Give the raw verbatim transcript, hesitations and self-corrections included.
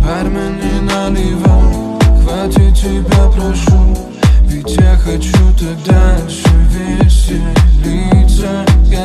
Бармен, не наливай, хватит тебя, прошу. Ведь я хочу так дальше веселиться.